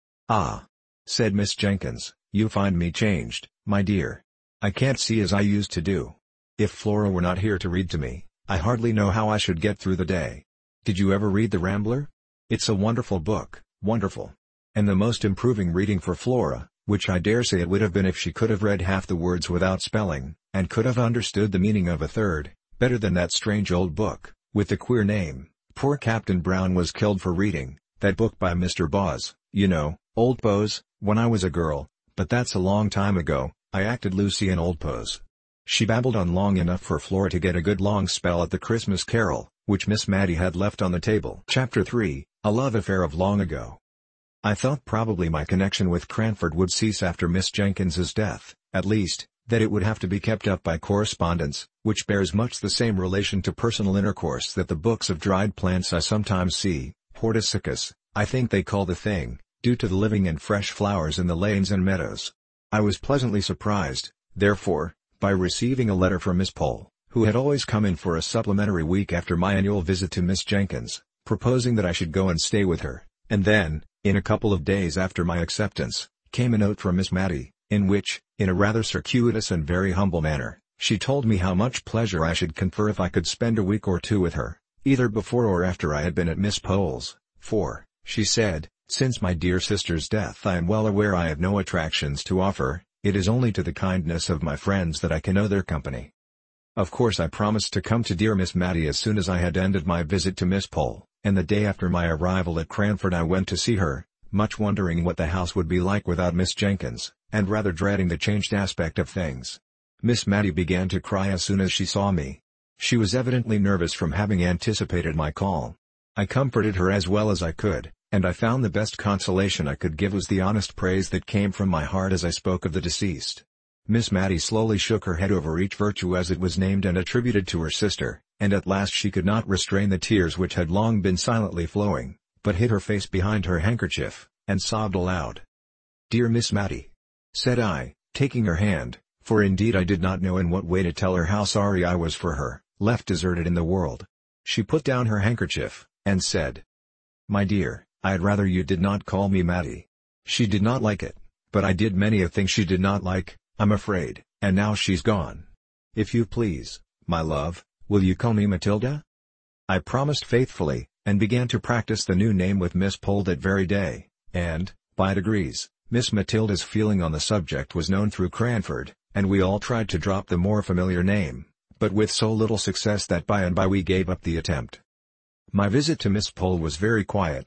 "Ah," said Miss Jenkins, "you find me changed, my dear. I can't see as I used to do. If Flora were not here to read to me, I hardly know how I should get through the day. Did you ever read the Rambler? It's a wonderful book, wonderful. And the most improving reading for Flora, which I dare say it would have been if she could have read half the words without spelling, and could have understood the meaning of a third, better than that strange old book, with the queer name, Poor Captain Brown Was Killed for Reading, that book by Mr. Boz, you know, Old Pose, when I was a girl, but that's a long time ago. I acted Lucy in Old Pose." She babbled on long enough for Flora to get a good long spell at the Christmas Carol, which Miss Matty had left on the table. Chapter 3, A Love Affair of Long Ago. I thought probably my connection with Cranford would cease after Miss Jenkins's death, at least, that it would have to be kept up by correspondence, which bears much the same relation to personal intercourse that the books of dried plants I sometimes see, Hortisicus, I think they call the thing, due to the living and fresh flowers in the lanes and meadows. I was pleasantly surprised, therefore, by receiving a letter from Miss Pole, who had always come in for a supplementary week after my annual visit to Miss Jenkins, proposing that I should go and stay with her, and then, in a couple of days after my acceptance, came a note from Miss Matty, in which, in a rather circuitous and very humble manner, she told me how much pleasure I should confer if I could spend a week or two with her, either before or after I had been at Miss Pole's, for, she said, "Since my dear sister's death I am well aware I have no attractions to offer, it is only to the kindness of my friends that I can owe their company." Of course I promised to come to dear Miss Matty as soon as I had ended my visit to Miss Pole, and the day after my arrival at Cranford I went to see her, much wondering what the house would be like without Miss Jenkins, and rather dreading the changed aspect of things. Miss Matty began to cry as soon as she saw me. She was evidently nervous from having anticipated my call. I comforted her as well as I could, and I found the best consolation I could give was the honest praise that came from my heart as I spoke of the deceased. Miss Matty slowly shook her head over each virtue as it was named and attributed to her sister, and at last she could not restrain the tears which had long been silently flowing, but hid her face behind her handkerchief, and sobbed aloud. "Dear Miss Matty," said I, taking her hand, for indeed I did not know in what way to tell her how sorry I was for her, left deserted in the world. She put down her handkerchief, and said, "My dear, I'd rather you did not call me Matty." She did not like it, but I did many a thing she did not like, I'm afraid, and now she's gone. If you please, my love, will you call me Matilda? I promised faithfully, and began to practice the new name with Miss Pole that very day, and, by degrees, Miss Matilda's feeling on the subject was known through Cranford, and we all tried to drop the more familiar name, but with so little success that by and by we gave up the attempt. My visit to Miss Pole was very quiet.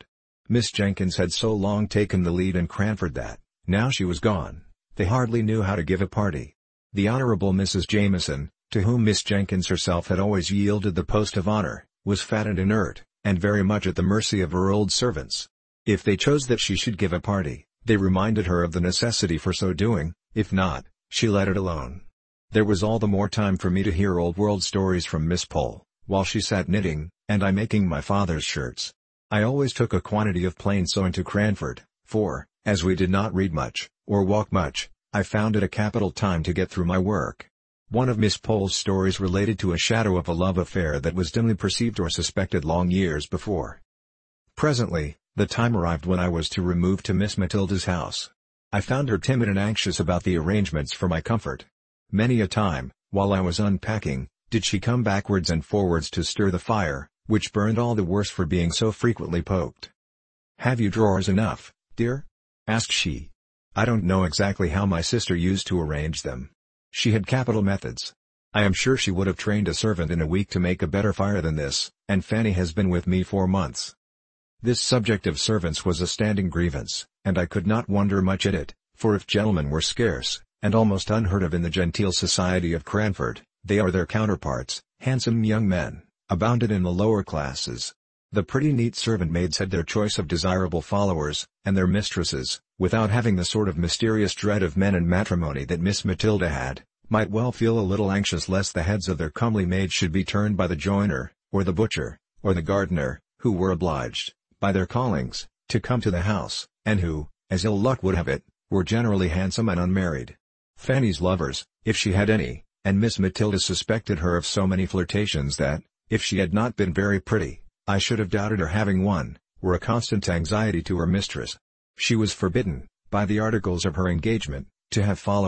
Miss Jenkins had so long taken the lead in Cranford that, now she was gone, they hardly knew how to give a party. The Honourable Mrs. Jameson, to whom Miss Jenkins herself had always yielded the post of honour, was fat and inert, and very much at the mercy of her old servants. If they chose that she should give a party, they reminded her of the necessity for so doing; if not, she let it alone. There was all the more time for me to hear old-world stories from Miss Pole, while she sat knitting, and I making my father's shirts. I always took a quantity of plain sewing to Cranford, for, as we did not read much, or walk much, I found it a capital time to get through my work. One of Miss Pole's stories related to a shadow of a love affair that was dimly perceived or suspected long years before. Presently, the time arrived when I was to remove to Miss Matilda's house. I found her timid and anxious about the arrangements for my comfort. Many a time, while I was unpacking, did she come backwards and forwards to stir the fire, which burned all the worse for being so frequently poked. "Have you drawers enough, dear?" asked she. I don't know exactly how my sister used to arrange them. She had capital methods. I am sure she would have trained a servant in a week to make a better fire than this, and Fanny has been with me 4 months. This subject of servants was a standing grievance, and I could not wonder much at it, for if gentlemen were scarce, and almost unheard of in the genteel society of Cranford, they or their counterparts, handsome young men, abounded in the lower classes. The pretty neat servant maids had their choice of desirable followers, and their mistresses, without having the sort of mysterious dread of men and matrimony that Miss Matilda had, might well feel a little anxious lest the heads of their comely maids should be turned by the joiner, or the butcher, or the gardener, who were obliged, by their callings, to come to the house, and who, as ill luck would have it, were generally handsome and unmarried. Fanny's lovers, if she had any, and Miss Matilda suspected her of so many flirtations that, if she had not been very pretty, I should have doubted her having one, were a constant anxiety to her mistress. She was forbidden, by the articles of her engagement, to have followers.